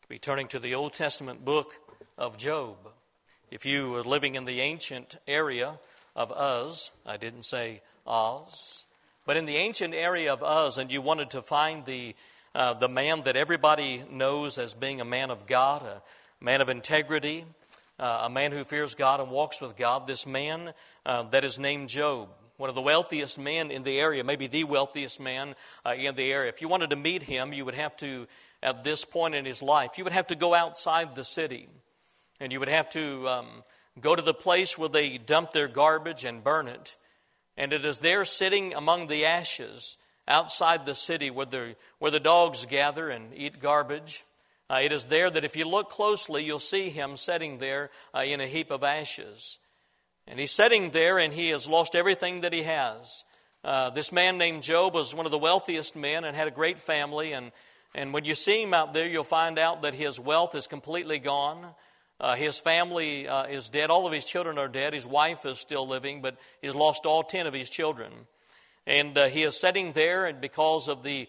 Be turning to the Old Testament book of Job. If you were living in the ancient area of Uz, I didn't say Oz, but in the ancient area of Uz, and you wanted to find the man that everybody knows as being a man of God, a man of integrity, a man who fears God and walks with God, this man that is named Job, one of the wealthiest men in the area, maybe the wealthiest man in the area. If you wanted to meet him, you would have to, at this point in his life, you would have to go outside the city. And you would have to go to the place where they dump their garbage and burn it. And it is there sitting among the ashes outside the city where the dogs gather and eat garbage. It is there that if you look closely, you'll see him sitting there in a heap of ashes. And he's sitting there and he has lost everything that he has. This man named Job was one of the wealthiest men and had a great family. And when you see him out there, you'll find out that his wealth is completely gone. His family is dead. All of his children are dead. His wife is still living, but he's lost all 10 of his children. And he is sitting there, and because of the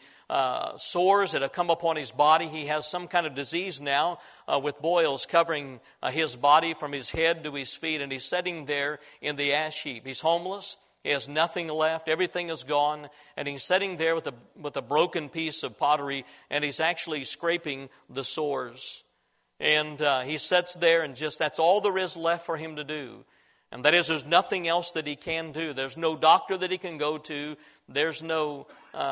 sores that have come upon his body, he has some kind of disease now with boils covering his body from his head to his feet. And he's sitting there in the ash heap. He's homeless. He has nothing left. Everything is gone. And he's sitting there with a broken piece of pottery, and he's actually scraping the sores. And he sits there, and just that's all there is left for him to do. And that is, there's nothing else that he can do. There's no doctor that he can go to. There's no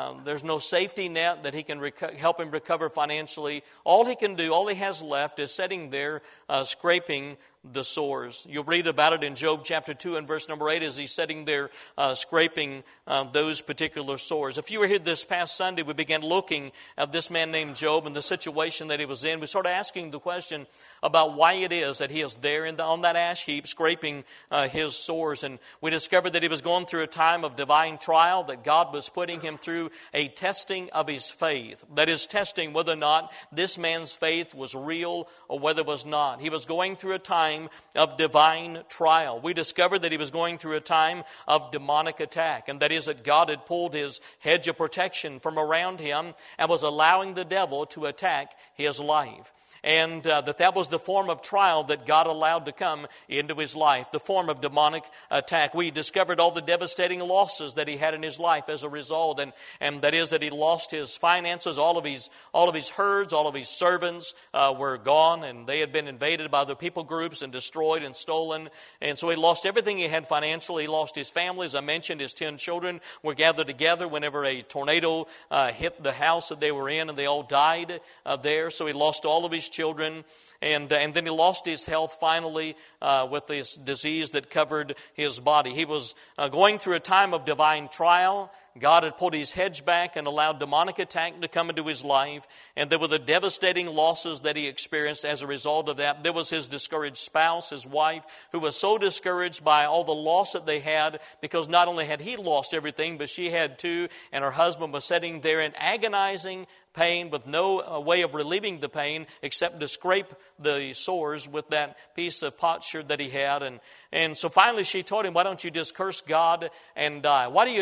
safety net that he can help him recover financially. All he can do, all he has left, is sitting there scraping the sores. You'll read about it in Job chapter 2 and verse number 8 as he's sitting there scraping those particular sores. If you were here this past Sunday, we began looking at this man named Job and the situation that he was in. We started asking the question about why it is that he is there on that ash heap scraping his sores. And we discovered that he was going through a time of divine trial, that God was putting him through a testing of his faith. That is, testing whether or not this man's faith was real or whether it was not. He was going through a time of divine trial. We discovered that he was going through a time of demonic attack, and that is that God had pulled his hedge of protection from around him and was allowing the devil to attack his life. And that was the form of trial that God allowed to come into his life, the form of demonic attack. We discovered all the devastating losses that he had in his life as a result, and that is that he lost his finances, all of his herds, all of his servants were gone, and they had been invaded by the people groups and destroyed and stolen. And so he lost everything he had financially. He lost his family. As I mentioned, his 10 children were gathered together whenever a tornado hit the house that they were in, and they all died there. So he lost all of his children, and then he lost his health finally with this disease that covered his body. He was going through a time of divine trial. God had pulled his hedge back and allowed demonic attack to come into his life, and there were the devastating losses that he experienced as a result of that. There was his discouraged spouse, his wife, who was so discouraged by all the loss that they had, because not only had he lost everything, but she had too, and her husband was sitting there in agonizing pain with no way of relieving the pain except to scrape the sores with that piece of potsherd that he had. And so finally she told him, "Why don't you just curse God and die? Why are you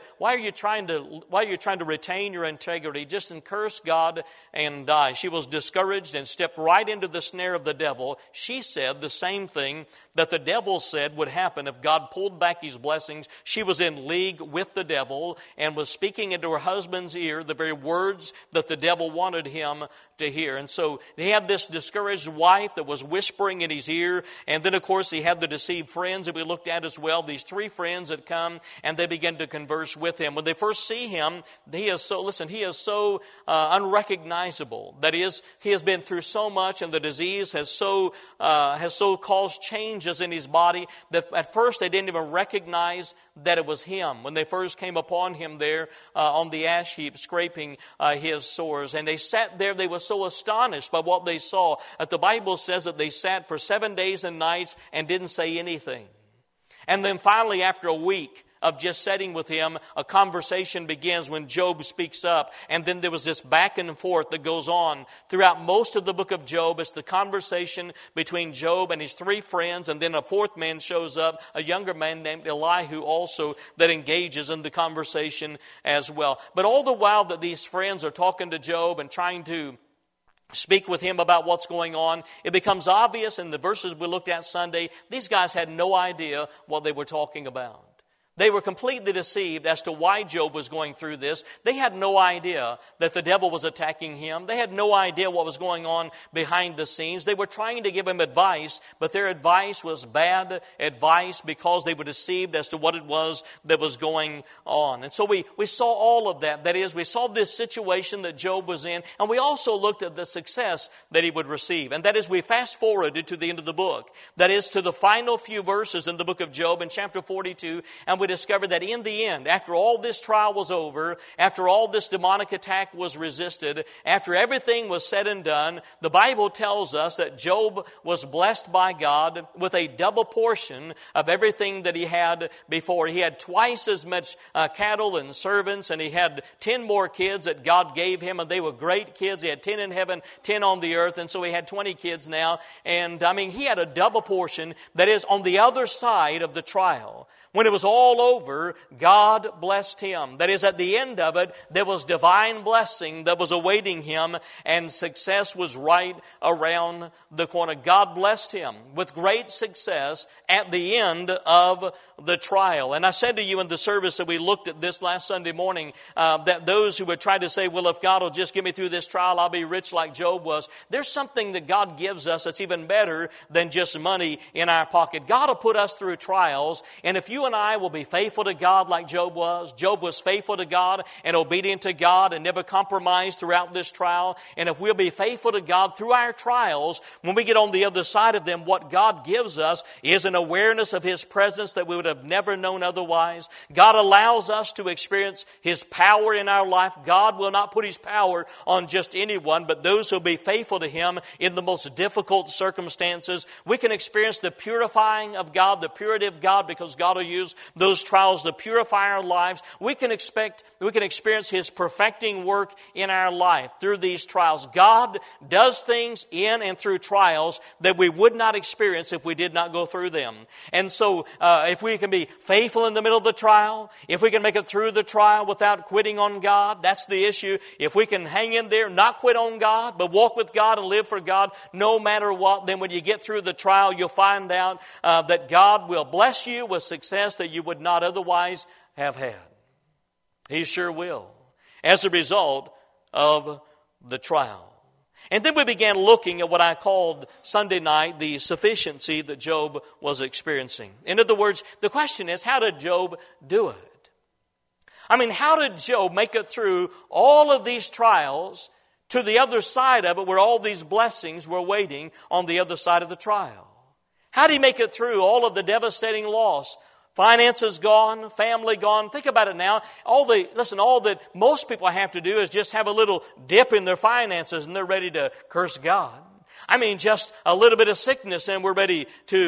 trying to retain your integrity? Just curse God and die." She was discouraged and stepped right into the snare of the devil. She said the same thing that the devil said would happen if God pulled back his blessings. She was in league with the devil and was speaking into her husband's ear the very words that the devil wanted him to hear. And so he had this discouraged wife that was whispering in his ear. And then, of course, he had the deceived friends that we looked at as well. These 3 friends that come and they begin to converse with him. When they first see him, he is so unrecognizable. That is, he has been through so much, and the disease has so caused changes in his body that at first they didn't even recognize that it was him when they first came upon him there on the ash heap scraping his sores. And they sat there. They were so astonished by what they saw that the Bible says that they sat for 7 days and nights and didn't say anything. And then finally, after a week of just sitting with him, a conversation begins when Job speaks up. And then there was this back and forth that goes on throughout most of the book of Job. It's the conversation between Job and his 3 friends. And then a 4th man shows up, a younger man named Elihu also, that engages in the conversation as well. But all the while that these friends are talking to Job and trying to speak with him about what's going on, it becomes obvious in the verses we looked at Sunday, these guys had no idea what they were talking about. They were completely deceived as to why Job was going through this. They had no idea that the devil was attacking him. They had no idea what was going on behind the scenes. They were trying to give him advice, but their advice was bad advice because they were deceived as to what it was that was going on. And so we saw all of that. That is, we saw this situation that Job was in, and we also looked at the success that he would receive. And that is, we fast forwarded to the end of the book. That is, to the final few verses in the book of Job in chapter 42, and we discovered that in the end, after all this trial was over, after all this demonic attack was resisted, after everything was said and done, the Bible tells us that Job was blessed by God with a double portion of everything that he had before. He had twice as much cattle and servants, and he had 10 more kids that God gave him, and they were great kids. He had 10 in heaven, 10 on the earth, and so he had 20 kids now. And he had a double portion. That is, on the other side of the trial, when it was all over, God blessed him. That is, at the end of it, there was divine blessing that was awaiting him, and success was right around the corner. God blessed him with great success at the end of the trial. And I said to you in the service that we looked at this last Sunday morning, that those who would try to say, well, if God will just get me through this trial, I'll be rich like Job was. There's something that God gives us that's even better than just money in our pocket. God will put us through trials, and if you and I will be faithful to God like Job was faithful to God and obedient to God and never compromised throughout this trial. And if we'll be faithful to God through our trials, when we get on the other side of them, what God gives us is an awareness of His presence that we would have never known otherwise. God allows us to experience His power in our life. God will not put His power on just anyone, but those who will be faithful to Him in the most difficult circumstances. We can experience the purifying of God, the purity of God, because God will use those trials to purify our lives. We can experience His perfecting work in our life through these trials. God does things in and through trials that we would not experience if we did not go through them. And so if we can be faithful in the middle of the trial, if we can make it through the trial without quitting on God, that's the issue. If we can hang in there, not quit on God, but walk with God and live for God no matter what, then when you get through the trial, you'll find out that God will bless you with success that you would not otherwise have had. He sure will, as a result of the trial. And then we began looking at what I called Sunday night the sufficiency that Job was experiencing. In other words, the question is, how did Job do it? How did Job make it through all of these trials to the other side of it where all these blessings were waiting on the other side of the trial? How did he make it through all of the devastating loss? Finances gone, family gone. Think about it now. All that most people have to do is just have a little dip in their finances and they're ready to curse God. Just a little bit of sickness and we're ready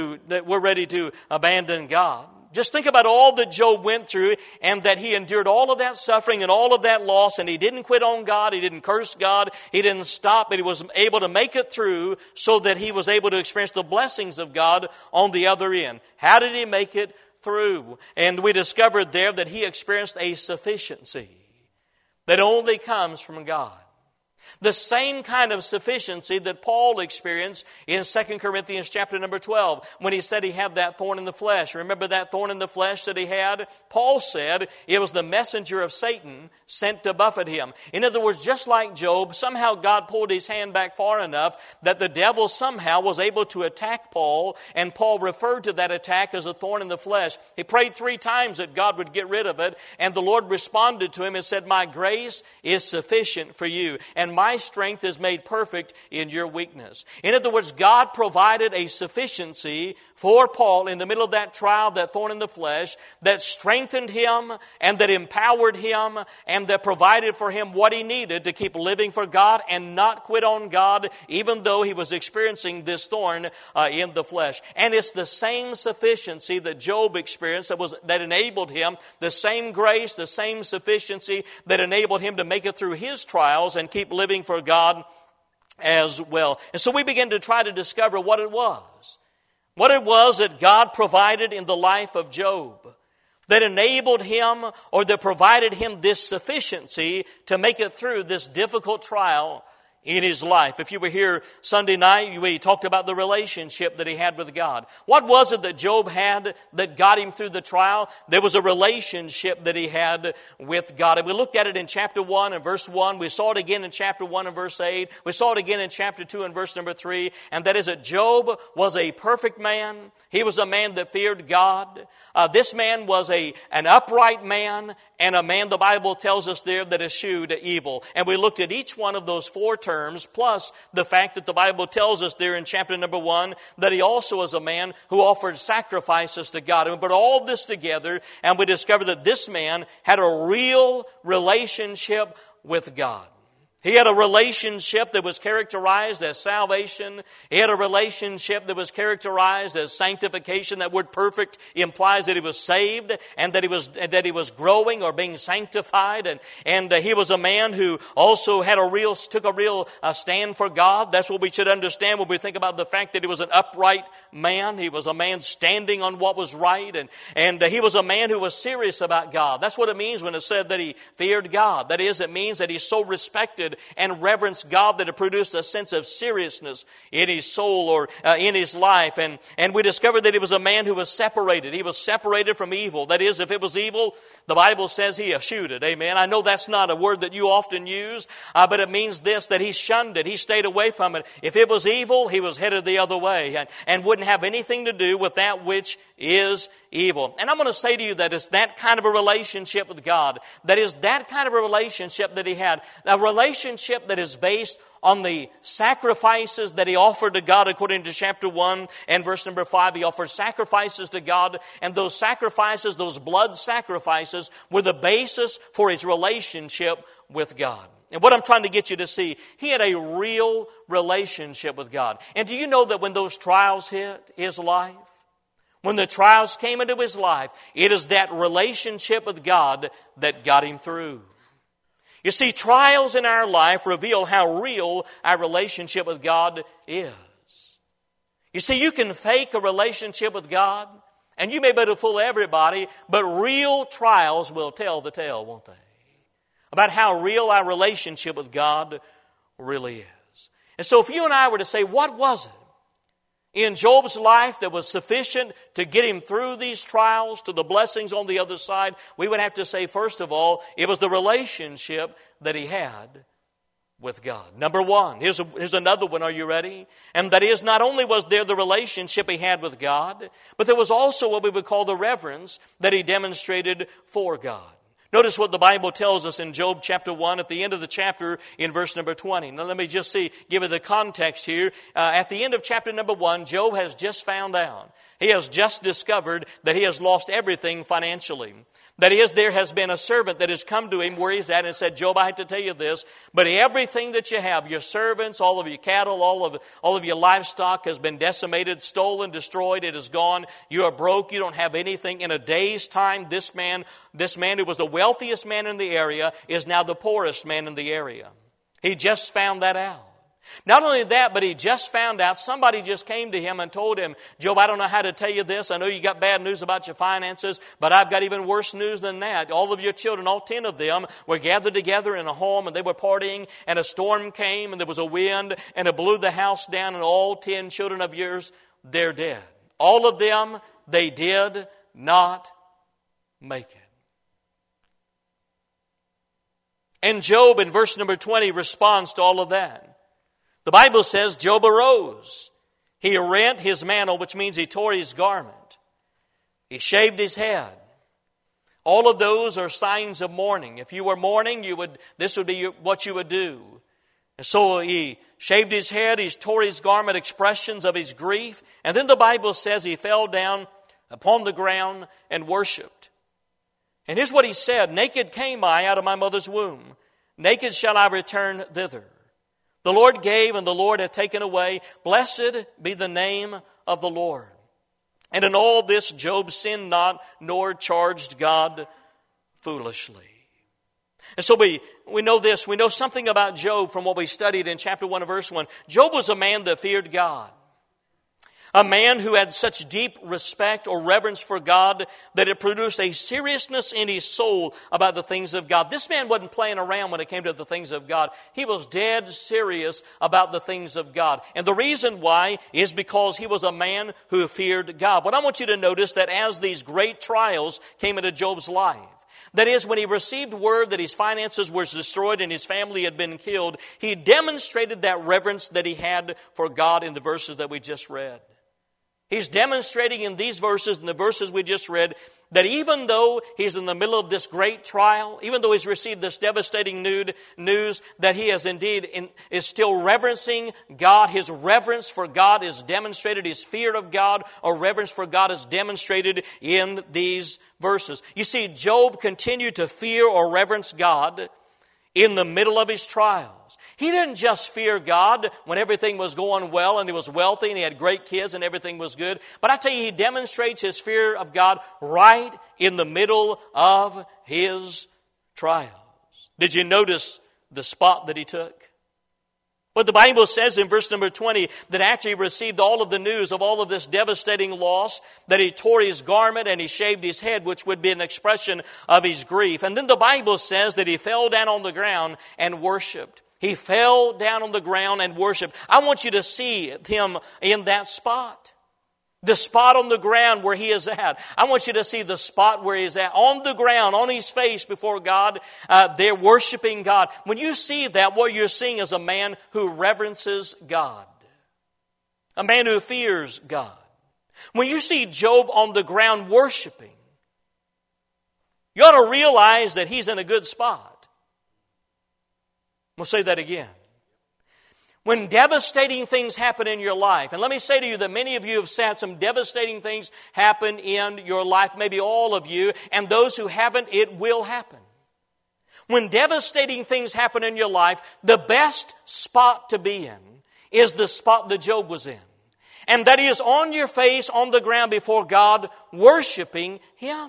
to abandon God. Just think about all that Job went through and that he endured all of that suffering and all of that loss, and he didn't quit on God, he didn't curse God, he didn't stop, but he was able to make it through so that he was able to experience the blessings of God on the other end. How did he make it through? And we discovered there that he experienced a sufficiency that only comes from God. The same kind of sufficiency that Paul experienced in 2 Corinthians chapter number 12 when he said he had that thorn in the flesh. Remember that thorn in the flesh that he had? Paul said it was the messenger of Satan sent to buffet him. In other words, just like Job, somehow God pulled his hand back far enough that the devil somehow was able to attack Paul, and Paul referred to that attack as a thorn in the flesh. He prayed 3 times that God would get rid of it, and the Lord responded to him and said, "My grace is sufficient for you, and my strength is made perfect in your weakness." In other words, God provided a sufficiency for Paul in the middle of that trial, that thorn in the flesh, that strengthened him and that empowered him and that provided for him what he needed to keep living for God and not quit on God, even though he was experiencing this thorn in the flesh. And it's the same sufficiency that Job experienced that enabled him, the same grace, the same sufficiency that enabled him to make it through his trials and keep living for God as well. And so we begin to try to discover what it was that God provided in the life of Job that enabled him or that provided him this sufficiency to make it through this difficult trial in his life. If you were here Sunday night, we talked about the relationship that he had with God. What was it that Job had that got him through the trial? There was a relationship that he had with God. And we looked at it in chapter 1 and verse 1. We saw it again in chapter 1 and verse 8. We saw it again in chapter 2 and verse number 3. And that is that Job was a perfect man. He was a man that feared God. This man was an upright man and a man, the Bible tells us there, that eschewed evil. And we looked at each one of those four terms, plus the fact that the Bible tells us there in chapter number 1 that he also was a man who offered sacrifices to God. And we put all this together and we discovered that this man had a real relationship with God. He had a relationship that was characterized as salvation. He had a relationship that was characterized as sanctification. That word perfect implies that he was saved and that he was growing or being sanctified. And he was a man who also took a real stand for God. That's what we should understand when we think about the fact that he was an upright man. He was a man standing on what was right. And he was a man who was serious about God. That's what it means when it said that he feared God. That is, it means that he so respected and reverenced God that it produced a sense of seriousness in his soul or in his life. And we discovered that he was a man who was separated. He was separated from evil. That is, if it was evil, the Bible says he eschewed it. Amen. I know that's not a word that you often use, but it means this, that he shunned it. He stayed away from it. If it was evil, he was headed the other way and wouldn't have anything to do with that which is evil. And I'm going to say to you that it's that kind of a relationship with God. That is that kind of a relationship that he had. A relationship that is based on the sacrifices that he offered to God according to chapter 1 and verse number 5. He offered sacrifices to God, and those sacrifices, those blood sacrifices, were the basis for his relationship with God. And what I'm trying to get you to see, he had a real relationship with God. And do you know that when those trials hit his life, when the trials came into his life, it is that relationship with God that got him through. You see, trials in our life reveal how real our relationship with God is. You see, you can fake a relationship with God, and you may be able to fool everybody, but real trials will tell the tale, won't they? About how real our relationship with God really is. And so if you and I were to say, what was it in Job's life that was sufficient to get him through these trials to the blessings on the other side, we would have to say, first of all, it was the relationship that he had with God. Number one, here's another one. Are you ready? And that is, not only was there the relationship he had with God, but there was also what we would call the reverence that he demonstrated for God. Notice what the Bible tells us in Job chapter 1 at the end of the chapter in verse number 20. Now let me just give you the context here. At the end of chapter number 1, Job has just found out. He has just discovered that he has lost everything financially. That is, there has been a servant that has come to him where he's at and said, Job, I have to tell you this, but everything that you have, your servants, all of your cattle, all of your livestock has been decimated, stolen, destroyed, it is gone. You are broke, you don't have anything. In a day's time, this man who was the wealthiest man in the area is now the poorest man in the area. He just found that out. Not only that, but he just found out, somebody just came to him and told him, Job, I don't know how to tell you this. I know you got bad news about your finances, but I've got even worse news than that. All of your children, all 10 of them, were gathered together in a home and they were partying, and a storm came and there was a wind and it blew the house down, and all 10 children of yours, they're dead. All of them, they did not make it. And Job in verse number 20 responds to all of that. The Bible says Job arose. He rent his mantle, which means he tore his garment. He shaved his head. All of those are signs of mourning. If you were mourning, this would be what you would do. And so he shaved his head, he tore his garment, expressions of his grief. And then the Bible says he fell down upon the ground and worshiped. And here's what he said, naked came I out of my mother's womb. Naked shall I return thither. The Lord gave and the Lord hath taken away. Blessed be the name of the Lord. And in all this Job sinned not, nor charged God foolishly. And so we know this. We know something about Job from what we studied in chapter 1 and verse 1. Job was a man that feared God. A man who had such deep respect or reverence for God that it produced a seriousness in his soul about the things of God. This man wasn't playing around when it came to the things of God. He was dead serious about the things of God. And the reason why is because he was a man who feared God. But I want you to notice that as these great trials came into Job's life, that is, when he received word that his finances were destroyed and his family had been killed, he demonstrated that reverence that he had for God in the verses that we just read. He's demonstrating in these verses, in the verses we just read, that even though he's in the middle of this great trial, even though he's received this devastating news, that he is still reverencing God. His reverence for God is demonstrated. His fear of God or reverence for God is demonstrated in these verses. You see, Job continued to fear or reverence God in the middle of his trials. He didn't just fear God when everything was going well and he was wealthy and he had great kids and everything was good. But I tell you, he demonstrates his fear of God right in the middle of his trials. Did you notice the spot that he took? What the Bible says in verse number 20, that after he received all of the news of all of this devastating loss, that he tore his garment and he shaved his head, which would be an expression of his grief. And then the Bible says that he fell down on the ground and worshiped. He fell down on the ground and worshiped. I want you to see him in that spot. The spot on the ground where he is at. I want you to see the spot where he is at. On the ground, on his face before God, they're worshiping God. When you see that, what you're seeing is a man who reverences God. A man who fears God. When you see Job on the ground worshiping, you ought to realize that he's in a good spot. We'll say that again. When devastating things happen in your life, and let me say to you that many of you have had some devastating things happen in your life, maybe all of you, and those who haven't, it will happen. When devastating things happen in your life, the best spot to be in is the spot that Job was in. And that is on your face, on the ground before God, worshiping Him.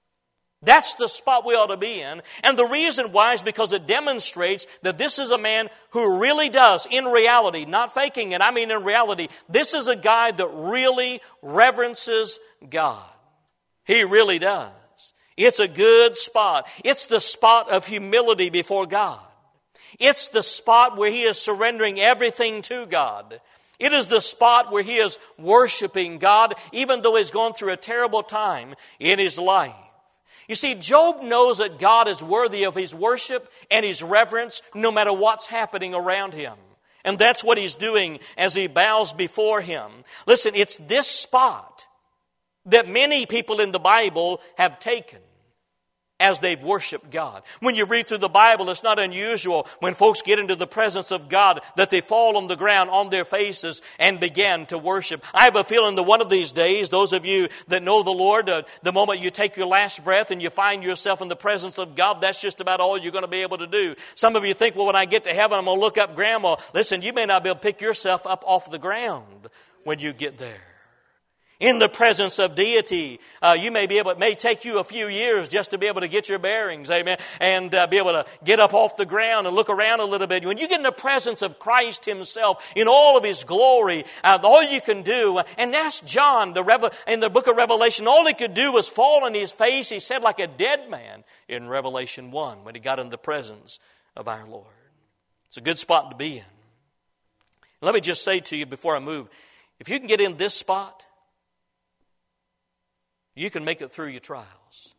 That's the spot we ought to be in. And the reason why is because it demonstrates that this is a man who really does, in reality, not faking it, I mean in reality, this is a guy that really reverences God. He really does. It's a good spot. It's the spot of humility before God. It's the spot where he is surrendering everything to God. It is the spot where he is worshiping God, even though he's gone through a terrible time in his life. You see, Job knows that God is worthy of his worship and his reverence no matter what's happening around him. And that's what he's doing as he bows before him. Listen, it's this spot that many people in the Bible have taken as they've worshiped God. When you read through the Bible, it's not unusual when folks get into the presence of God that they fall on the ground on their faces and begin to worship. I have a feeling that one of these days, those of you that know the Lord, the moment you take your last breath and you find yourself in the presence of God, that's just about all you're going to be able to do. Some of you think, well, when I get to heaven, I'm going to look up Grandma. Listen, you may not be able to pick yourself up off the ground when you get there. In the presence of deity, it may take you a few years just to be able to get your bearings, amen, and be able to get up off the ground and look around a little bit. When you get in the presence of Christ Himself in all of His glory, all you can do, and that's John, in the book of Revelation, all he could do was fall on his face, he said, like a dead man in Revelation 1 when he got in the presence of our Lord. It's a good spot to be in. Let me just say to you before I move, if you can get in this spot, you can make it through your trials.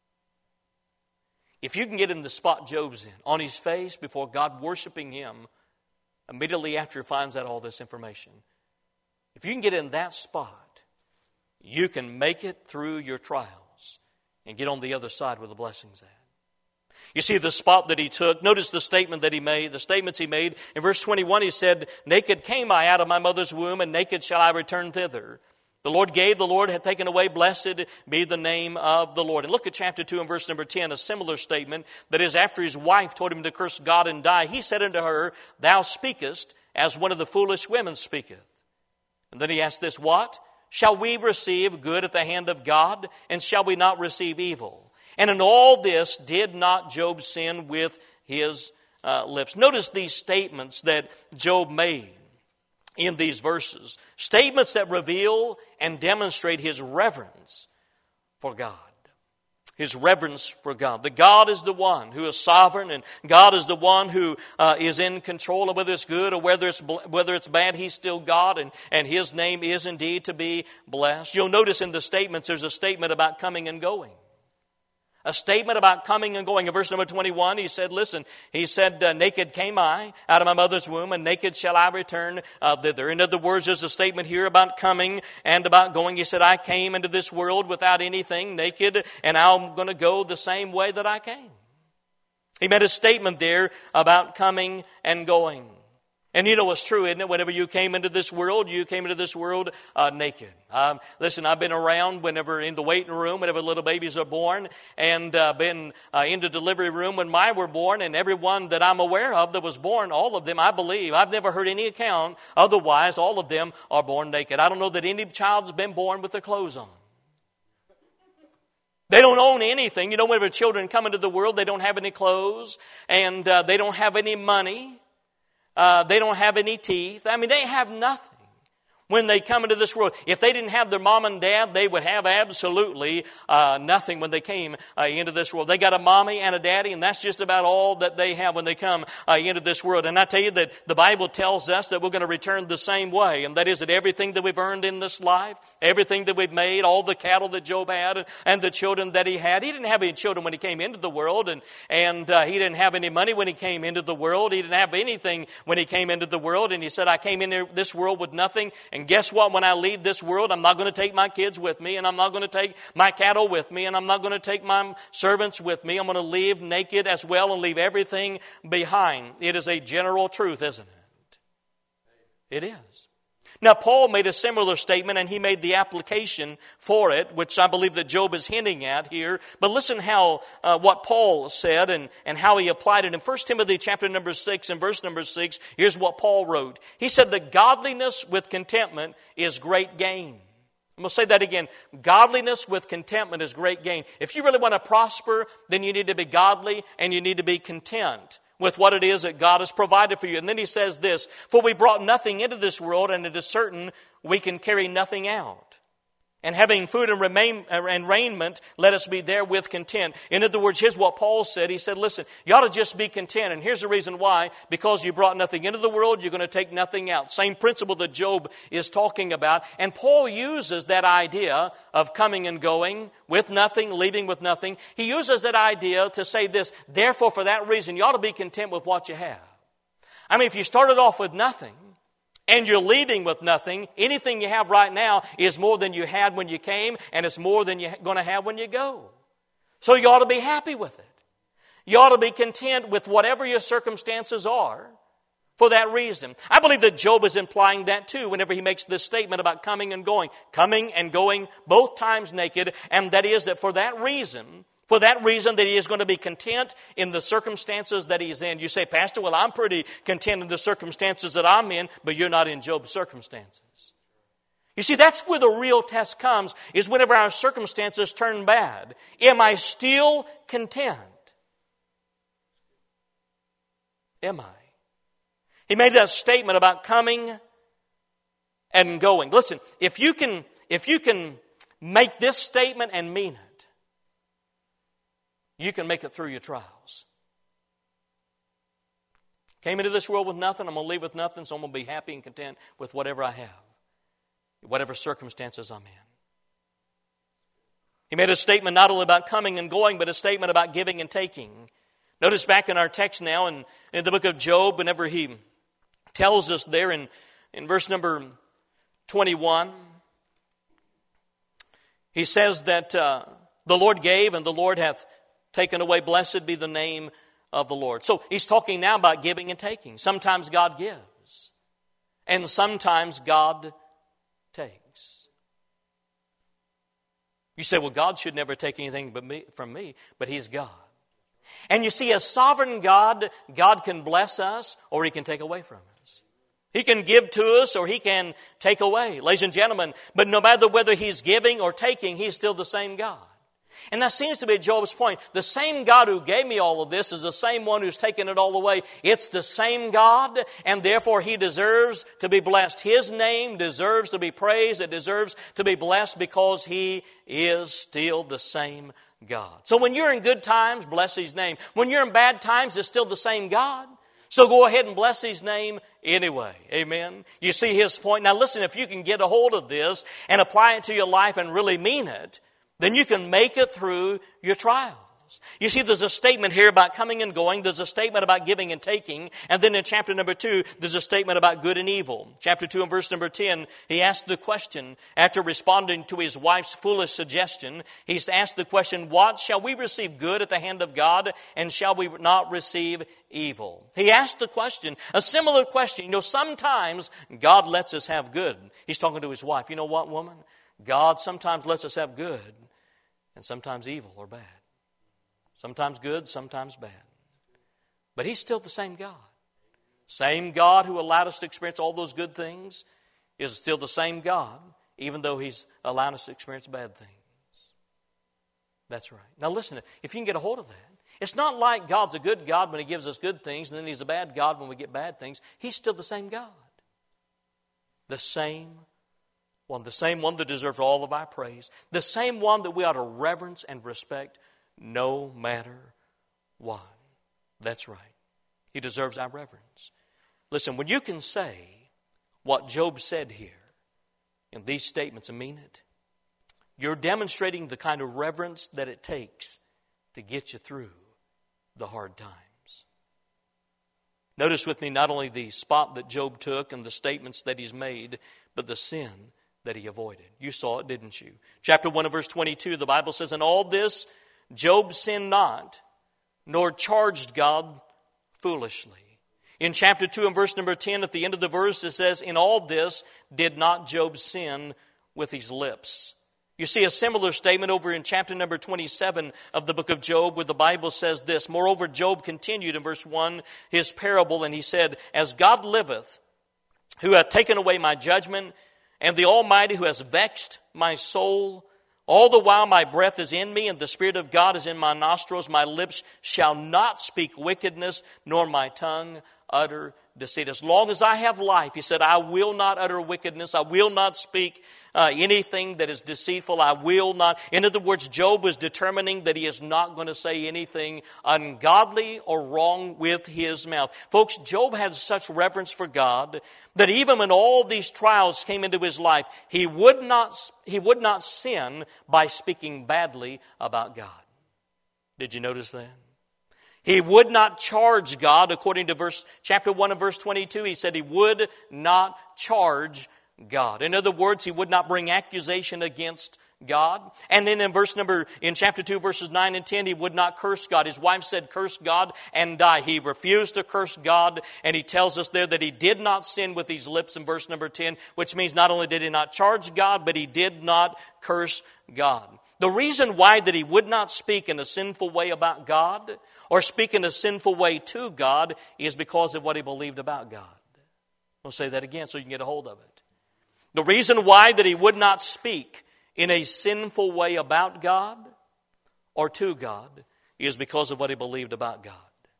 If you can get in the spot Job's in, on his face before God, worshiping Him, immediately after he finds out all this information, if you can get in that spot, you can make it through your trials and get on the other side where the blessing's at. You see the spot that he took. Notice the statement that he made, the statements he made. In verse 21, he said, "Naked came I out of my mother's womb, and naked shall I return thither. The Lord gave, the Lord hath taken away, blessed be the name of the Lord." And look at chapter 2 and verse number 10, a similar statement. That is, after his wife told him to curse God and die, he said unto her, "Thou speakest as one of the foolish women speaketh." And then he asked this, "What? Shall we receive good at the hand of God, and shall we not receive evil?" And in all this did not Job sin with his lips. Notice these statements that Job made. in these verses. Statements that reveal and demonstrate his reverence for God. His reverence for God. That God is the one who is sovereign, and God is the one who is in control of whether it's good or whether it's bad. He's still God, and His name is indeed to be blessed. You'll notice in the statements there's a statement about coming and going. A statement about coming and going. In verse number 21, he said, listen, he said, naked came I out of my mother's womb, and naked shall I return thither. In other words, there's a statement here about coming and about going. He said, I came into this world without anything, naked, and I'm going to go the same way that I came. He made a statement there about coming and going. And you know what's true, isn't it? Whenever you came into this world naked. Listen, I've been around whenever in the waiting room, whenever little babies are born, and been in the delivery room when mine were born, and everyone that I'm aware of that was born, all of them, I believe, I've never heard any account otherwise, all of them are born naked. I don't know that any child's been born with their clothes on. They don't own anything. You know, whenever children come into the world, they don't have any clothes, and they don't have any money. They don't have any teeth. I mean, they have nothing when they come into this world. If they didn't have their mom and dad, they would have absolutely nothing when they came into this world. They got a mommy and a daddy, and that's just about all that they have when they come into this world. And I tell you that the Bible tells us that we're going to return the same way, and that is that everything that we've earned in this life, everything that we've made, all the cattle that Job had, and the children that he had. He didn't have any children when he came into the world, and he didn't have any money when he came into the world. He didn't have anything when he came into the world, and he said, I came into this world with nothing, and guess what? When I leave this world, I'm not going to take my kids with me, and I'm not going to take my cattle with me, and I'm not going to take my servants with me. I'm going to leave naked as well and leave everything behind. It is a general truth, isn't it? It is. Now, Paul made a similar statement, and he made the application for it, which I believe that Job is hinting at here. But listen how what Paul said and how he applied it. In 1 Timothy chapter number 6 and verse number 6, here's what Paul wrote. He said that godliness with contentment is great gain. I'm going to say that again. Godliness with contentment is great gain. If you really want to prosper, then you need to be godly and you need to be content with what it is that God has provided for you. And then he says this, for we brought nothing into this world, and it is certain we can carry nothing out. And having food and raiment, let us be therewith content. In other words, here's what Paul said. He said, listen, you ought to just be content. And here's the reason why. Because you brought nothing into the world, you're going to take nothing out. Same principle that Job is talking about. And Paul uses that idea of coming and going with nothing, leaving with nothing. He uses that idea to say this, therefore, for that reason, you ought to be content with what you have. I mean, if you started off with nothing, and you're leaving with nothing, anything you have right now is more than you had when you came, and it's more than you're going to have when you go. So you ought to be happy with it. You ought to be content with whatever your circumstances are for that reason. I believe that Job is implying that too whenever he makes this statement about coming and going both times naked, and that is that for that reason that he is going to be content in the circumstances that he's in. You say, Pastor, well, I'm pretty content in the circumstances that I'm in, but you're not in Job's circumstances. You see, that's where the real test comes, is whenever our circumstances turn bad. Am I still content? Am I? He made that statement about coming and going. Listen, if you can make this statement and mean it, you can make it through your trials. Came into this world with nothing, I'm going to leave with nothing, so I'm going to be happy and content with whatever I have, whatever circumstances I'm in. He made a statement not only about coming and going, but a statement about giving and taking. Notice back in our text now in the book of Job, whenever he tells us there in verse number 21, he says that the Lord gave and the Lord hath taken away, blessed be the name of the Lord. So he's talking now about giving and taking. Sometimes God gives, and sometimes God takes. You say, well, God should never take anything from me, but He's God. And you see, as sovereign God, God can bless us or He can take away from us. He can give to us or He can take away. Ladies and gentlemen, but no matter whether He's giving or taking, He's still the same God. And that seems to be Job's point. The same God who gave me all of this is the same one who's taken it all away. It's the same God, and therefore He deserves to be blessed. His name deserves to be praised. It deserves to be blessed because He is still the same God. So when you're in good times, bless His name. When you're in bad times, it's still the same God. So go ahead and bless His name anyway. Amen. You see His point. Now listen, if you can get a hold of this and apply it to your life and really mean it, then you can make it through your trials. You see, there's a statement here about coming and going. There's a statement about giving and taking. And then in chapter number 2, there's a statement about good and evil. Chapter 2 and verse number 10, he asked the question, after responding to his wife's foolish suggestion, he's asked the question, what shall we receive good at the hand of God, and shall we not receive evil? He asked the question, a similar question. You know, sometimes God lets us have good. He's talking to his wife. You know what, woman? God sometimes lets us have good, and sometimes evil or bad. Sometimes good, sometimes bad. But He's still the same God. Same God who allowed us to experience all those good things is still the same God, even though He's allowed us to experience bad things. That's right. Now listen, if you can get a hold of that, it's not like God's a good God when He gives us good things, and then He's a bad God when we get bad things. He's still the same God. The same one that deserves all of our praise. The same one that we ought to reverence and respect no matter what. That's right. He deserves our reverence. Listen, when you can say what Job said here in these statements and mean it, you're demonstrating the kind of reverence that it takes to get you through the hard times. Notice with me not only the spot that Job took and the statements that he's made, but the sin that he avoided. You saw it, didn't you? Chapter 1 and verse 22, the Bible says, "In all this Job sinned not, nor charged God foolishly." In chapter 2 and verse number 10, at the end of the verse, it says, "In all this did not Job sin with his lips." You see a similar statement over in chapter number 27 of the book of Job, where the Bible says this, "Moreover, Job continued in verse 1 his parable, and he said, As God liveth, who hath taken away my judgment, and the Almighty who has vexed my soul, all the while my breath is in me, and the Spirit of God is in my nostrils, my lips shall not speak wickedness, nor my tongue utter deceit." As long as I have life, he said, I will not utter wickedness. I will not speak anything that is deceitful. I will not. In other words, Job was determining that he is not going to say anything ungodly or wrong with his mouth. Folks, Job had such reverence for God that even when all these trials came into his life, he would not sin by speaking badly about God. Did you notice that? He would not charge God, according to chapter 1 and verse 22. He said he would not charge God. In other words, he would not bring accusation against God. And then in chapter 2, verses 9 and 10, he would not curse God. His wife said, "Curse God and die." He refused to curse God, and he tells us there that he did not sin with his lips in verse number 10, which means not only did he not charge God, but he did not curse God. The reason why that he would not speak in a sinful way about God or speak in a sinful way to God is because of what he believed about God. I'll say that again so you can get a hold of it. The reason why that he would not speak in a sinful way about God or to God is because of what he believed about God.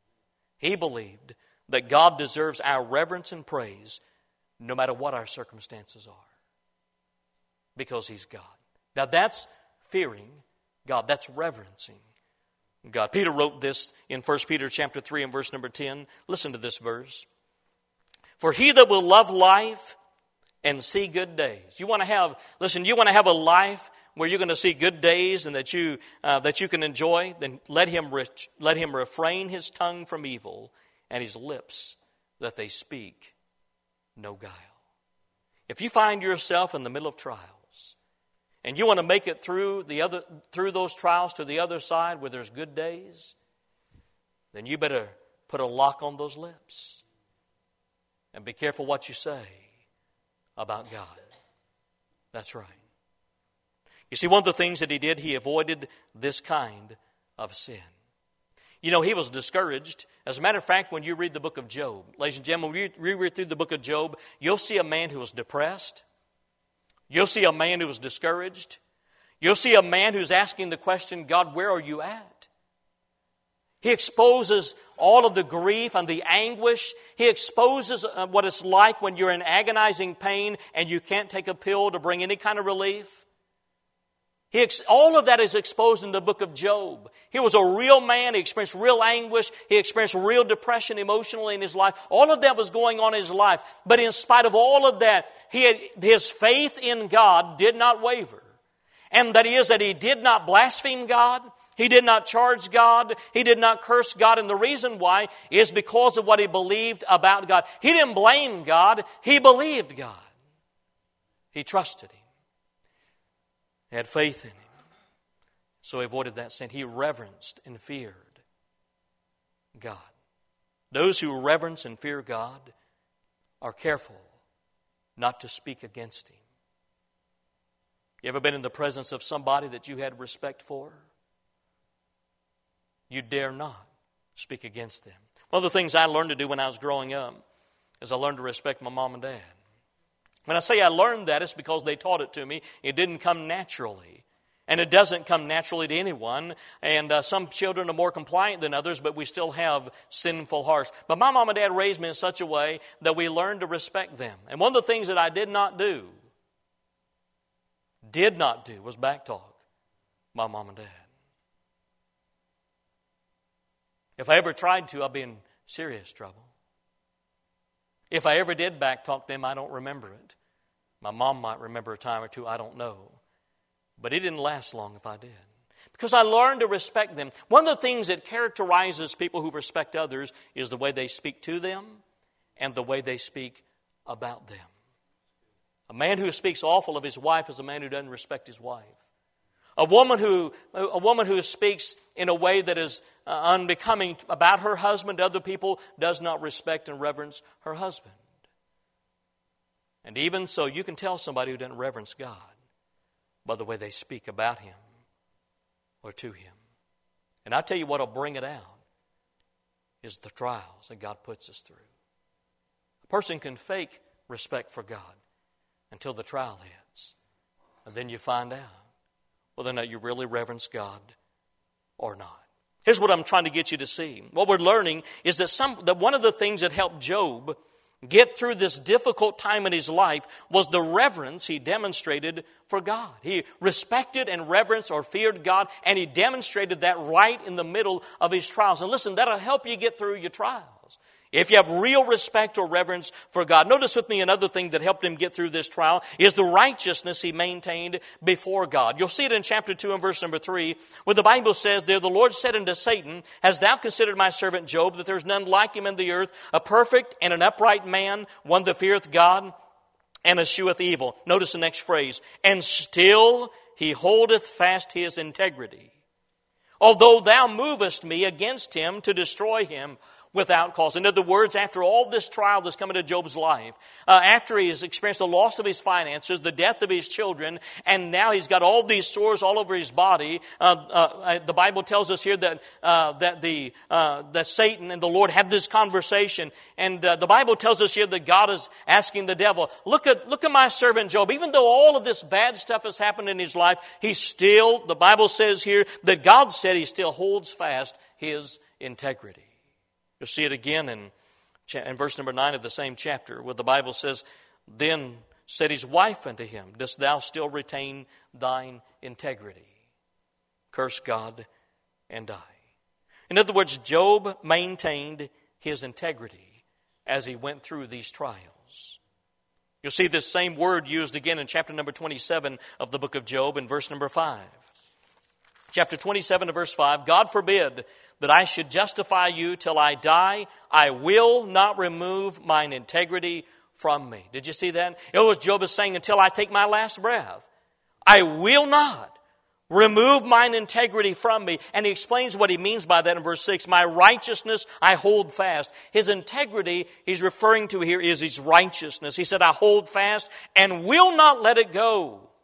He believed that God deserves our reverence and praise no matter what our circumstances are, because He's God. Now that's fearing God. That's reverencing God. Peter wrote this in 1 Peter chapter 3 and verse number 10. Listen to this verse. "For he that will love life and see good days." You want to have a life where you're going to see good days and that you can enjoy, then let him refrain his tongue from evil and his lips that they speak no guile. If you find yourself in the middle of trials and you want to make it through those trials to the other side where there's good days, then you better put a lock on those lips and be careful what you say about God. That's right. You see, one of the things that he did, he avoided this kind of sin. You know, he was discouraged. As a matter of fact, when you read the book of Job, ladies and gentlemen, when you read through the book of Job, you'll see a man who was depressed. You'll see a man who was discouraged. You'll see a man who's asking the question, God, where are you at? He exposes all of the grief and the anguish. He exposes what it's like when you're in agonizing pain and you can't take a pill to bring any kind of relief. All of that is exposed in the book of Job. He was a real man. He experienced real anguish. He experienced real depression emotionally in his life. All of that was going on in his life. But in spite of all of that, his faith in God did not waver. And that is that he did not blaspheme God. He did not charge God. He did not curse God. And the reason why is because of what he believed about God. He didn't blame God. He believed God. He trusted Him. He had faith in Him. So he avoided that sin. He reverenced and feared God. Those who reverence and fear God are careful not to speak against Him. You ever been in the presence of somebody that you had respect for? You dare not speak against them. One of the things I learned to do when I was growing up is I learned to respect my mom and dad. When I say I learned that, it's because they taught it to me. It didn't come naturally. And it doesn't come naturally to anyone. And some children are more compliant than others, but we still have sinful hearts. But my mom and dad raised me in such a way that we learned to respect them. And one of the things that I did not do, was backtalk my mom and dad. If I ever tried to, I'd be in serious trouble. If I ever did backtalk them, I don't remember it. My mom might remember a time or two, I don't know. But it didn't last long if I did. Because I learned to respect them. One of the things that characterizes people who respect others is the way they speak to them and the way they speak about them. A man who speaks awful of his wife is a man who doesn't respect his wife. A woman who speaks in a way that is unbecoming about her husband to other people does not respect and reverence her husband. And even so, you can tell somebody who doesn't reverence God by the way they speak about Him or to Him. And I tell you what will bring it out is the trials that God puts us through. A person can fake respect for God until the trial hits. And then you find out whether or not you really reverence God or not. Here's what I'm trying to get you to see. What we're learning is that one of the things that helped Job get through this difficult time in his life was the reverence he demonstrated for God. He respected and reverenced or feared God, and he demonstrated that right in the middle of his trials. And listen, that'll help you get through your trials. If you have real respect or reverence for God. Notice with me another thing that helped him get through this trial is the righteousness he maintained before God. You'll see it in chapter 2 and verse number 3, where the Bible says there, the Lord said unto Satan, Hast thou considered my servant Job, that there's none like him in the earth, a perfect and an upright man, one that feareth God and escheweth evil. Notice the next phrase, and still he holdeth fast his integrity. Although thou movest me against him to destroy him without cause. In other words, after all this trial that's come into Job's life, after he has experienced the loss of his finances, the death of his children, and now he's got all these sores all over his body, the Bible tells us here that Satan and the Lord had this conversation, and the Bible tells us here that God is asking the devil, look at my servant Job. Even though all of this bad stuff has happened in his life, the Bible says here that God said he still holds fast his integrity. You'll see it again in verse number 9 of the same chapter, where the Bible says, Then said his wife unto him, Dost thou still retain thine integrity? Curse God and die. In other words, Job maintained his integrity as he went through these trials. You'll see this same word used again in chapter number 27 of the book of Job in verse number 5. Chapter 27 and verse 5, God forbid that I should justify you till I die. I will not remove mine integrity from me. Did you see that? It was Job is saying, until I take my last breath, I will not remove mine integrity from me. And he explains what he means by that in verse 6. My righteousness I hold fast. His integrity he's referring to here is his righteousness. He said, I hold fast and will not let it go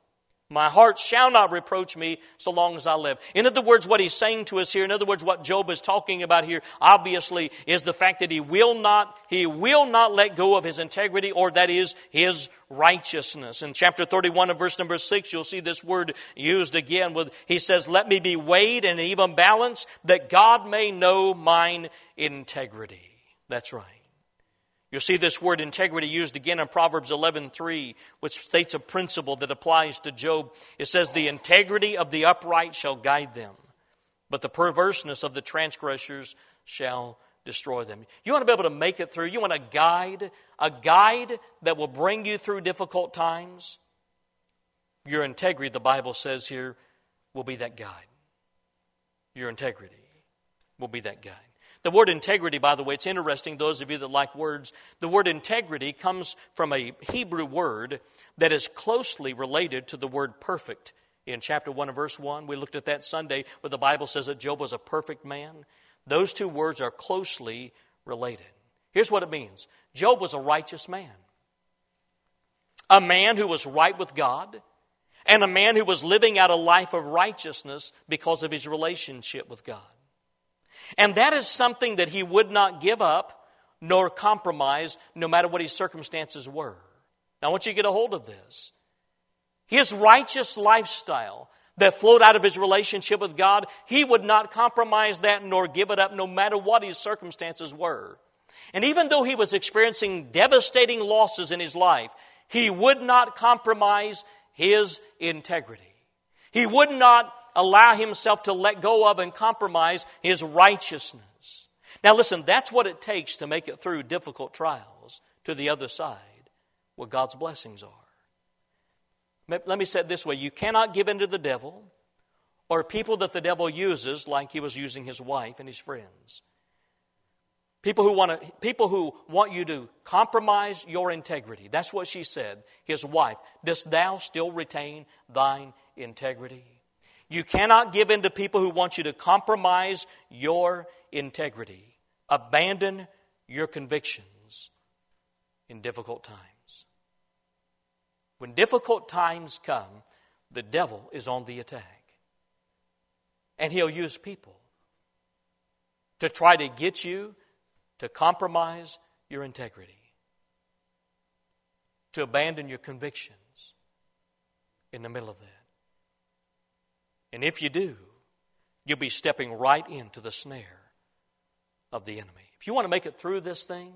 My heart shall not reproach me so long as I live. In other words, what he's saying to us here, in other words, what Job is talking about here, obviously, is the fact that he will not let go of his integrity, or that is, his righteousness. In chapter 31 and verse number 6, you'll see this word used again. He says, let me be weighed in an even balance, that God may know mine integrity. That's right. You'll see this word integrity used again in Proverbs 11:3, which states a principle that applies to Job. It says, the integrity of the upright shall guide them, but the perverseness of the transgressors shall destroy them. You want to be able to make it through? You want a guide that will bring you through difficult times? Your integrity, the Bible says here, will be that guide. Your integrity will be that guide. The word integrity, by the way, it's interesting, those of you that like words, the word integrity comes from a Hebrew word that is closely related to the word perfect. In chapter 1 and verse 1, we looked at that Sunday where the Bible says that Job was a perfect man. Those two words are closely related. Here's what it means. Job was a righteous man. A man who was right with God, and a man who was living out a life of righteousness because of his relationship with God. And that is something that he would not give up nor compromise no matter what his circumstances were. Now I want you to get a hold of this. His righteous lifestyle that flowed out of his relationship with God, he would not compromise that nor give it up no matter what his circumstances were. And even though he was experiencing devastating losses in his life, he would not compromise his integrity. He would not allow himself to let go of and compromise his righteousness. Now listen, that's what it takes to make it through difficult trials to the other side where God's blessings are. Let me say it this way. You cannot give in to the devil or people that the devil uses like he was using his wife and his friends. People who want you to compromise your integrity. That's what she said, his wife. Dost thou still retain thine integrity? You cannot give in to people who want you to compromise your integrity. Abandon your convictions in difficult times. When difficult times come, the devil is on the attack. And he'll use people to try to get you to compromise your integrity, to abandon your convictions in the middle of that. And if you do, you'll be stepping right into the snare of the enemy. If you want to make it through this thing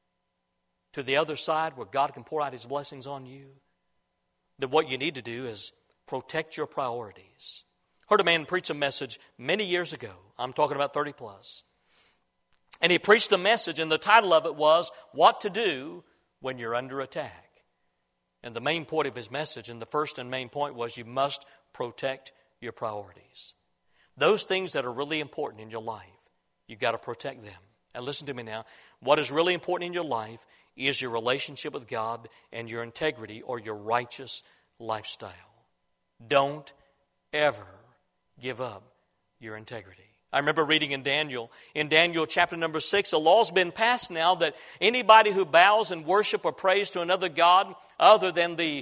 to the other side where God can pour out His blessings on you, then what you need to do is protect your priorities. Heard a man preach a message many years ago. I'm talking about 30 plus. And he preached a message, and the title of it was, What to Do When You're Under Attack. And the main point of his message, and the first and main point was, you must protect your priorities. Those things that are really important in your life, you've got to protect them. And listen to me now. What is really important in your life is your relationship with God and your integrity or your righteous lifestyle. Don't ever give up your integrity. I remember reading in Daniel chapter number 6, a law's been passed now that anybody who bows and worship or prays to another god other than the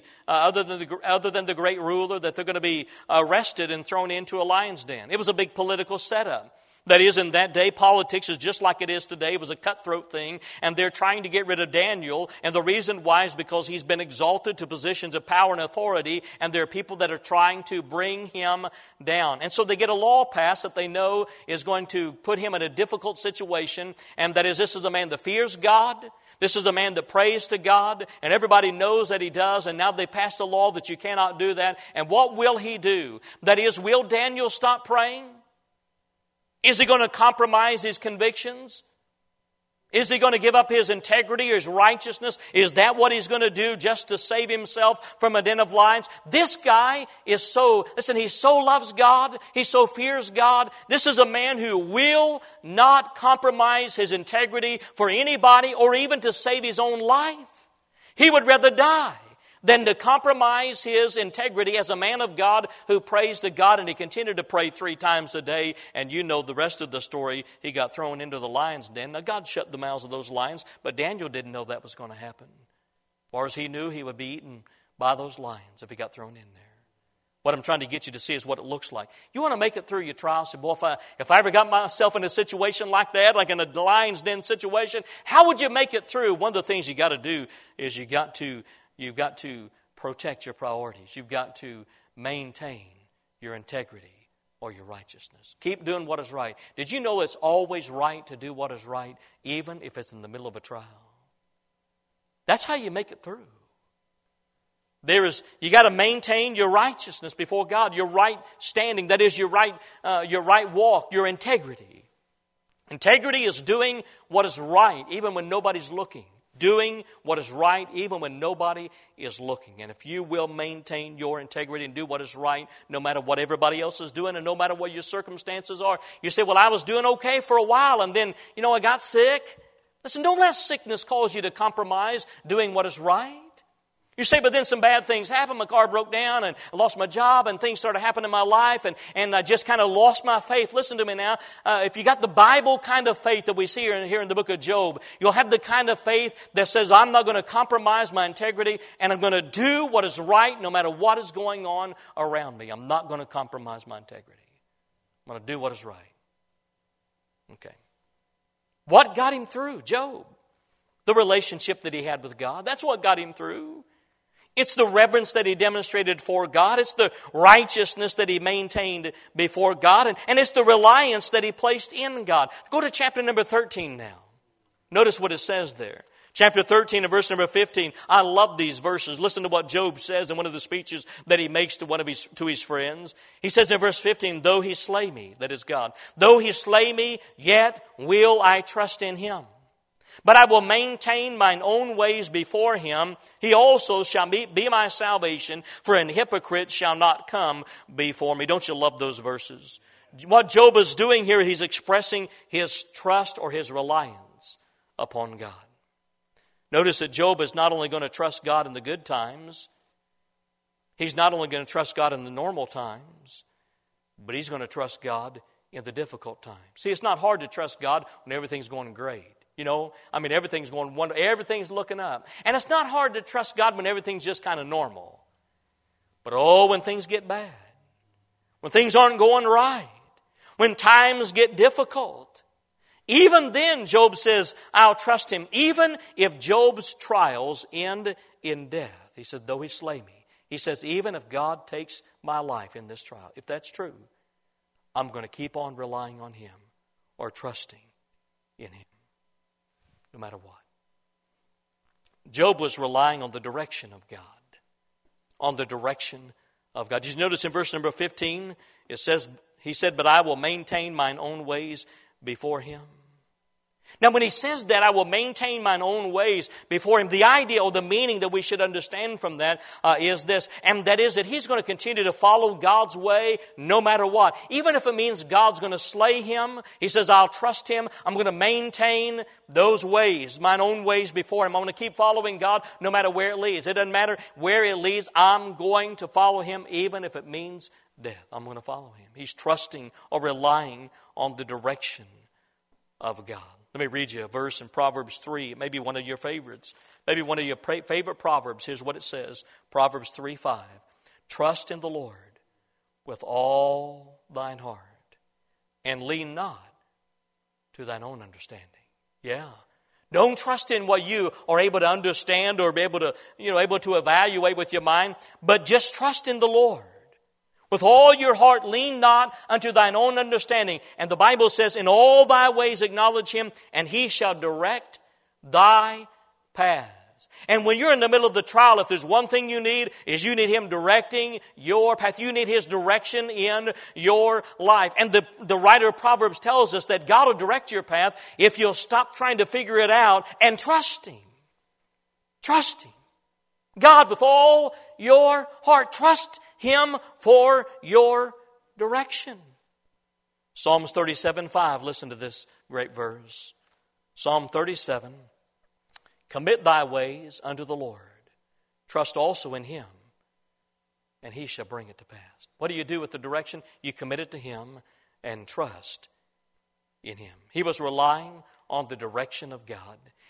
great ruler, that they're going to be arrested and thrown into a lion's den. It was a big political setup. That is, in that day, politics is just like it is today. It was a cutthroat thing, and they're trying to get rid of Daniel. And the reason why is because he's been exalted to positions of power and authority, and there are people that are trying to bring him down. And so they get a law passed that they know is going to put him in a difficult situation, and that is, this is a man that fears God. This is a man that prays to God, and everybody knows that he does, and now they passed a law that you cannot do that. And what will he do? That is, will Daniel stop praying? Is he going to compromise his convictions? Is he going to give up his integrity or his righteousness? Is that what he's going to do just to save himself from a den of lions? This guy he so loves God. He so fears God. This is a man who will not compromise his integrity for anybody or even to save his own life. He would rather die than to compromise his integrity as a man of God who prays to God. And he continued to pray 3 times a day. And you know the rest of the story. He got thrown into the lion's den. Now God shut the mouths of those lions, but Daniel didn't know that was going to happen. As far as he knew, he would be eaten by those lions if he got thrown in there. What I'm trying to get you to see is what it looks like. You want to make it through your trial? Say, boy, if I ever got myself in a situation like that, like in a lion's den situation, how would you make it through? One of the things you got to do is you've got to protect your priorities. You've got to maintain your integrity or your righteousness. Keep doing what is right. Did you know it's always right to do what is right, even if it's in the middle of a trial? That's how you make it through. You got to maintain your righteousness before God, your right standing. That is your right walk, your integrity. Integrity is doing what is right, even when nobody's looking. Doing what is right, even when nobody is looking. And if you will maintain your integrity and do what is right, no matter what everybody else is doing and no matter what your circumstances are. You say, well, I was doing okay for a while and then, I got sick. Listen, don't let sickness cause you to compromise doing what is right. You say, but then some bad things happened. My car broke down and I lost my job and things started happening in my life and I just kind of lost my faith. Listen to me now. If you got the Bible kind of faith that we see here in the book of Job, you'll have the kind of faith that says, I'm not going to compromise my integrity and I'm going to do what is right no matter what is going on around me. I'm not going to compromise my integrity. I'm going to do what is right. Okay. What got him through? Job. The relationship that he had with God. That's what got him through. It's the reverence that he demonstrated for God. It's the righteousness that he maintained before God. And it's the reliance that he placed in God. Go to chapter number 13 now. Notice what it says there. Chapter 13 and verse number 15. I love these verses. Listen to what Job says in one of the speeches that he makes to his friends. He says in verse 15, though he slay me, that is God, though he slay me, yet will I trust in him. But I will maintain mine own ways before him. He also shall be my salvation, for an hypocrite shall not come before me. Don't you love those verses? What Job is doing here, he's expressing his trust or his reliance upon God. Notice that Job is not only going to trust God in the good times, he's not only going to trust God in the normal times, but he's going to trust God in the difficult times. See, it's not hard to trust God when everything's going great. Everything's going wonderful. Everything's looking up. And it's not hard to trust God when everything's just kind of normal. But when things get bad, when things aren't going right, when times get difficult, even then, Job says, I'll trust him, even if Job's trials end in death. He said, though he slay me. He says, even if God takes my life in this trial, if that's true, I'm going to keep on relying on him or trusting in him. No matter what. Job was relying on the direction of God. On the direction of God. Did you notice in verse number 15, it says, he said, but I will maintain mine own ways before him. Now, when he says that, I will maintain mine own ways before him, the idea or the meaning that we should understand from that is this, and that is that he's going to continue to follow God's way no matter what. Even if it means God's going to slay him, he says, I'll trust him. I'm going to maintain those ways, mine own ways before him. I'm going to keep following God no matter where it leads. It doesn't matter where it leads. I'm going to follow him even if it means death. I'm going to follow him. He's trusting or relying on the direction of God. Let me read you a verse in Proverbs 3. It may be one of your favorites. Maybe one of your favorite Proverbs. Here's what it says. Proverbs 3:5. Trust in the Lord with all thine heart, and lean not to thine own understanding. Yeah. Don't trust in what you are able to understand or be able to evaluate with your mind, but just trust in the Lord. With all your heart, lean not unto thine own understanding. And the Bible says, in all thy ways acknowledge him, and he shall direct thy paths. And when you're in the middle of the trial, if there's one thing you need, is you need him directing your path. You need his direction in your life. And the writer of Proverbs tells us that God will direct your path if you'll stop trying to figure it out and trust him. Trust him. God, with all your heart, trust him for your direction. Psalms 37:5. Listen to this great verse. Psalm 37. Commit thy ways unto the Lord. Trust also in him, and he shall bring it to pass. What do you do with the direction? You commit it to him and trust in him. He was relying on the direction of God.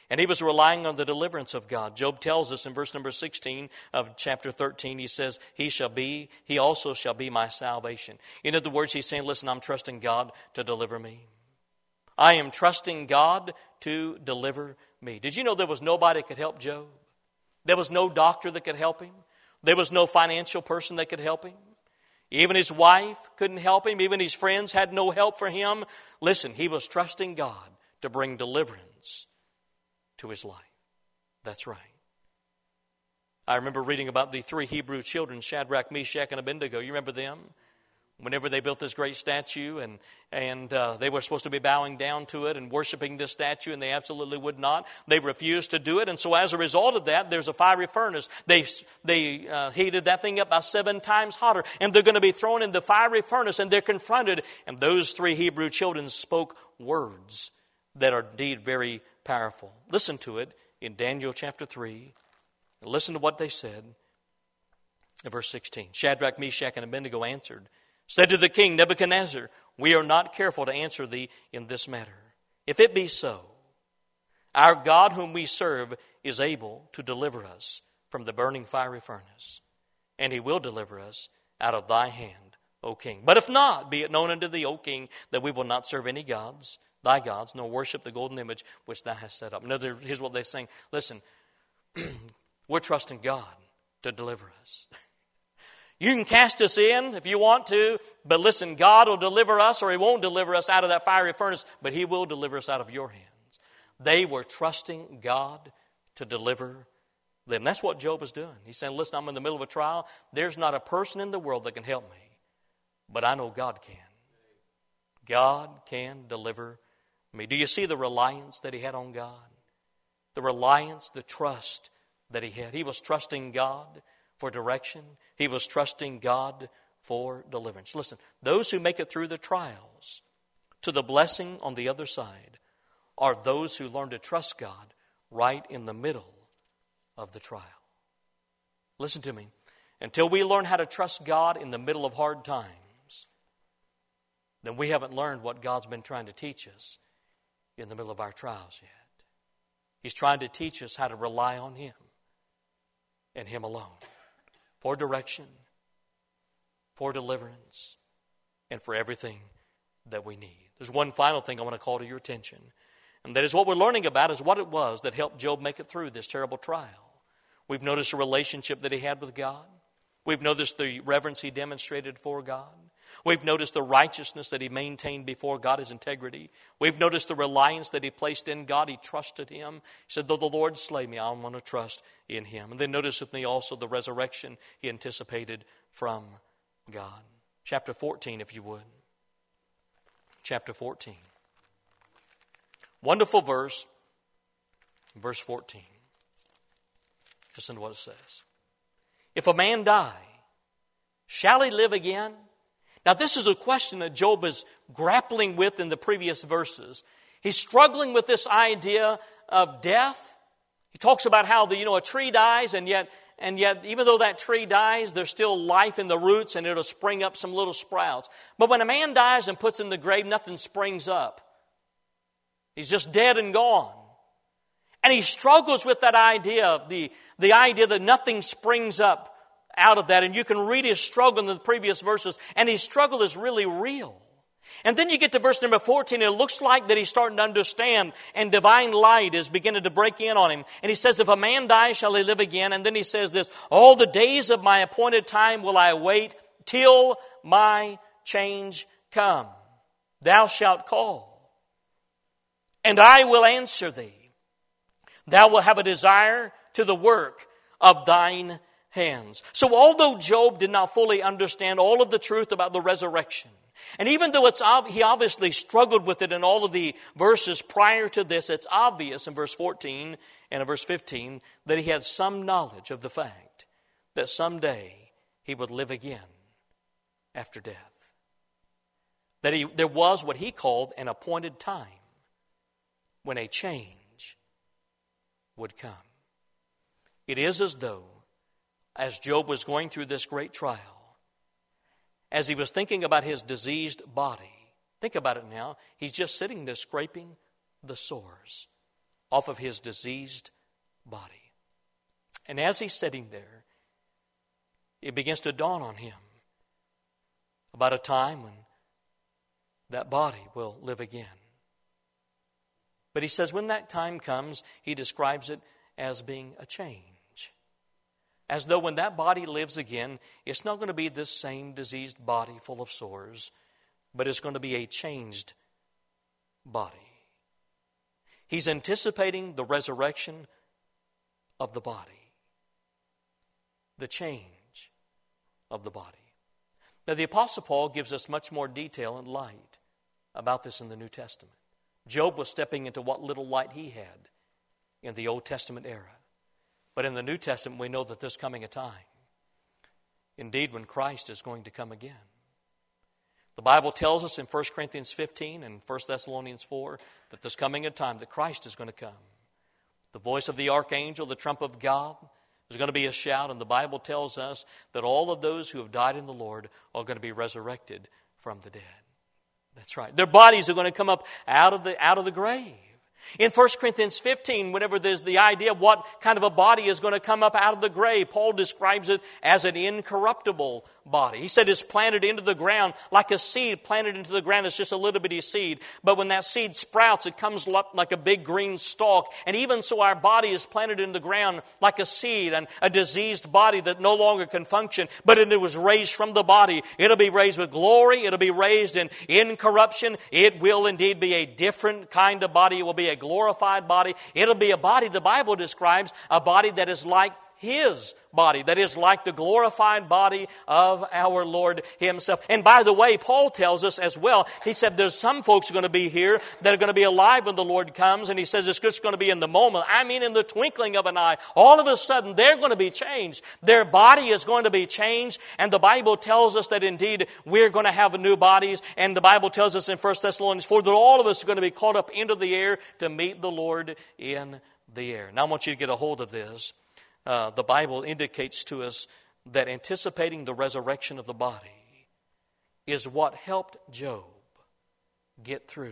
And he was relying on the deliverance of God. Job tells us in verse number 16 of chapter 13, he says, he also shall be my salvation. In other words, he's saying, listen, I'm trusting God to deliver me. I am trusting God to deliver me. Did you know there was nobody that could help Job? There was no doctor that could help him. There was no financial person that could help him. Even his wife couldn't help him. Even his friends had no help for him. Listen, he was trusting God to bring deliverance to his life. That's right. I remember reading about the 3 Hebrew children, Shadrach, Meshach, and Abednego. You remember them? Whenever they built this great statue and they were supposed to be bowing down to it and worshiping this statue, and they absolutely would not. They refused to do it, and so as a result of that, there's a fiery furnace. They heated that thing up by 7 times hotter, and they're going to be thrown in the fiery furnace, and they're confronted. And those 3 Hebrew children spoke words that are indeed very powerful. Listen to it in Daniel chapter 3. Listen to what they said in verse 16. Shadrach, Meshach, and Abednego answered, said to the king Nebuchadnezzar, we are not careful to answer thee in this matter. If it be so, our God whom we serve is able to deliver us from the burning fiery furnace, and he will deliver us out of thy hand, O king. But if not, be it known unto thee, O king, that we will not serve any gods, thy gods, nor worship the golden image which thou hast set up. In other words, here's what they're saying. Listen, we're trusting God to deliver us. You can cast us in if you want to, but listen, God will deliver us, or he won't deliver us out of that fiery furnace, but he will deliver us out of your hands. They were trusting God to deliver them. That's what Job was doing. He's saying, listen, I'm in the middle of a trial. There's not a person in the world that can help me, but I know God can. God can deliver me. Do you see the reliance that he had on God? The reliance, the trust that he had. He was trusting God for direction. He was trusting God for deliverance. Listen, those who make it through the trials to the blessing on the other side are those who learn to trust God right in the middle of the trial. Listen to me. Until we learn how to trust God in the middle of hard times, then we haven't learned what God's been trying to teach us in the middle of our trials yet. He's trying to teach us how to rely on him and him alone for direction, for deliverance, and for everything that we need. There's one final thing I want to call to your attention, and that is what we're learning about is what it was that helped Job make it through this terrible trial. We've noticed the relationship that he had with God. We've noticed the reverence he demonstrated for God. We've noticed the righteousness that he maintained before God, his integrity. We've noticed the reliance that he placed in God. He trusted him. He said, though the Lord slay me, I want to trust in him. And then notice with me also the resurrection he anticipated from God. Chapter 14, if you would. Chapter 14. Wonderful verse, verse 14. Listen to what it says. If a man die, shall he live again? Now, this is a question that Job is grappling with in the previous verses. He's struggling with this idea of death. He talks about how a tree dies, and yet even though that tree dies, there's still life in the roots, and it'll spring up some little sprouts. But when a man dies and puts in the grave, nothing springs up. He's just dead and gone. And he struggles with that idea, the idea that nothing springs up out of that. And you can read his struggle in the previous verses, and his struggle is really real. And then you get to verse number 14, and it looks like that he's starting to understand, and divine light is beginning to break in on him. And he says, if a man die, shall he live again? And then he says this, all the days of my appointed time will I wait till my change come. Thou shalt call, and I will answer thee. Thou wilt have a desire to the work of thine hands. So although Job did not fully understand all of the truth about the resurrection, and even though he obviously struggled with it in all of the verses prior to this, it's obvious in verse 14 and in verse 15 that he had some knowledge of the fact that someday he would live again after death. That there was what he called an appointed time when a change would come. It is as though, as Job was going through this great trial, as he was thinking about his diseased body, think about it now, he's just sitting there scraping the sores off of his diseased body. And as he's sitting there, it begins to dawn on him about a time when that body will live again. But he says when that time comes, he describes it as being a change. As though when that body lives again, it's not going to be this same diseased body full of sores, but it's going to be a changed body. He's anticipating the resurrection of the body, the change of the body. Now, the Apostle Paul gives us much more detail and light about this in the New Testament. Job was stepping into what little light he had in the Old Testament era. But in the New Testament, we know that there's coming a time, indeed, when Christ is going to come again. The Bible tells us in 1 Corinthians 15 and 1 Thessalonians 4 that there's coming a time that Christ is going to come. The voice of the archangel, the trump of God, there's going to be a shout, and the Bible tells us that all of those who have died in the Lord are going to be resurrected from the dead. That's right. Their bodies are going to come up out of the grave. In 1 Corinthians 15, whenever there's the idea of what kind of a body is going to come up out of the grave, Paul describes it as an incorruptible body. He said it's planted into the ground like a seed planted into the ground. It's just a little bitty seed. But when that seed sprouts, it comes up like a big green stalk. And even so, our body is planted in the ground like a seed, and a diseased body that no longer can function. But it was raised from the body. It'll be raised with glory. It'll be raised in incorruption. It will indeed be a different kind of body. It will be a glorified body. It'll be a body, the Bible describes, a body that is like His body, that is like the glorified body of our Lord Himself. And by the way, Paul tells us as well, he said there's some folks going to be here that are going to be alive when the Lord comes, and he says it's just going to be in the moment. I mean in the twinkling of an eye. All of a sudden, they're going to be changed. Their body is going to be changed, and the Bible tells us that indeed we're going to have new bodies, and the Bible tells us in 1 Thessalonians 4 that all of us are going to be caught up into the air to meet the Lord in the air. Now I want you to get a hold of this. The Bible indicates to us that anticipating the resurrection of the body is what helped Job get through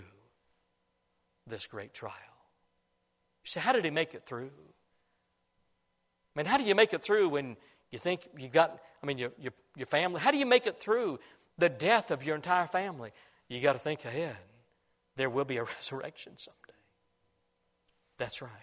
this great trial. You say, how did he make it through? I mean, how do you make it through when you think you got, your family? How do you make it through the death of your entire family? You got to think ahead. There will be a resurrection someday. That's right.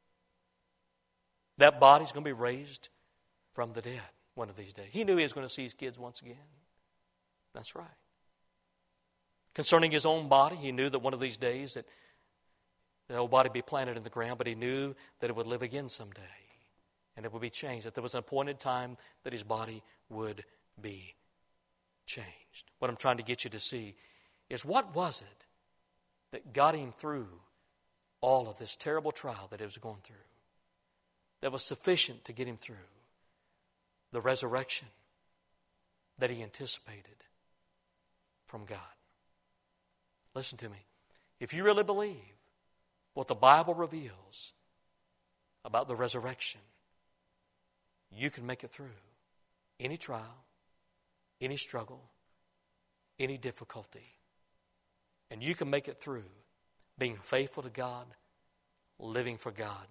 That body's going to be raised from the dead one of these days. He knew he was going to see his kids once again. That's right. Concerning his own body, he knew that one of these days that the old body would be planted in the ground, but he knew that it would live again someday. And it would be changed, that there was an appointed time that his body would be changed. What I'm trying to get you to see is, what was it that got him through all of this terrible trial that he was going through, that was sufficient to get him through the resurrection that he anticipated from God? Listen to me. If you really believe what the Bible reveals about the resurrection, you can make it through any trial, any struggle, any difficulty. And you can make it through being faithful to God, living for God,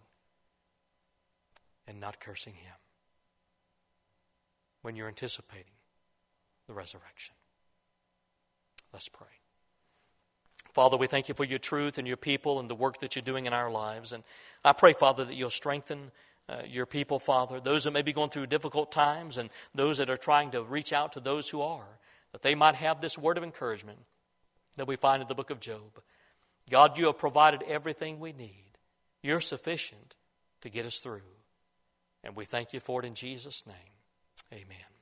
and not cursing Him when you're anticipating the resurrection. Let's pray. Father, we thank you for your truth and your people and the work that you're doing in our lives. And I pray, Father, that you'll strengthen your people, Father, those that may be going through difficult times and those that are trying to reach out to those who are, that they might have this word of encouragement that we find in the book of Job. God, you have provided everything we need. You're sufficient to get us through. And we thank you for it in Jesus' name. Amen.